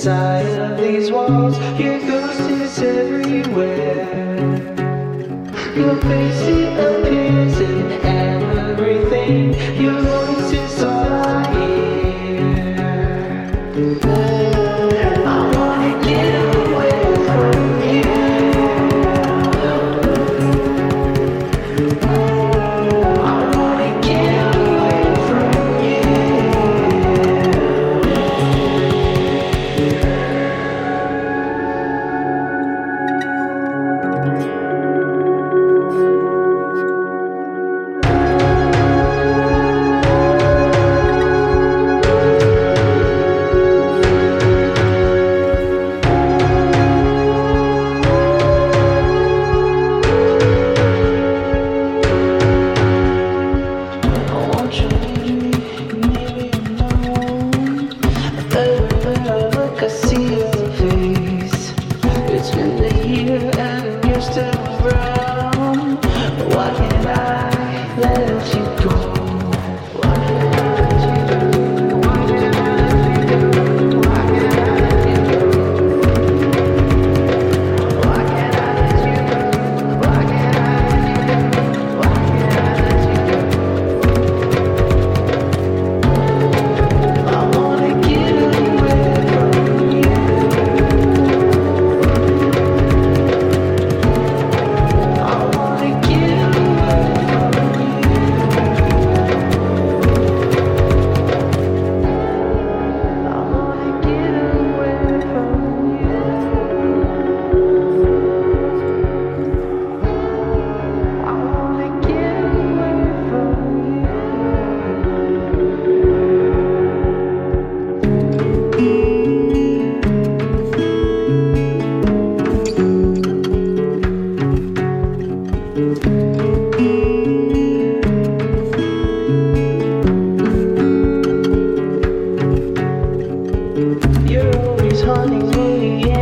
inside of these walls. Your ghost is everywhere. Your face, it appears in everything. Your voice is all I hear. I wanna get away from you. I wanna get away from you. I see your face. It's been a year and you're still around. Why can't I let you go? Why can't I let you go? Why can't I let you go? Why can't I let you go? Why can't I let you go? Why can't I let you go? Why can't I let you go? I wanna get away from you. I wanna get away from you. I wanna get away from you. I wanna get away from you. You're always haunting me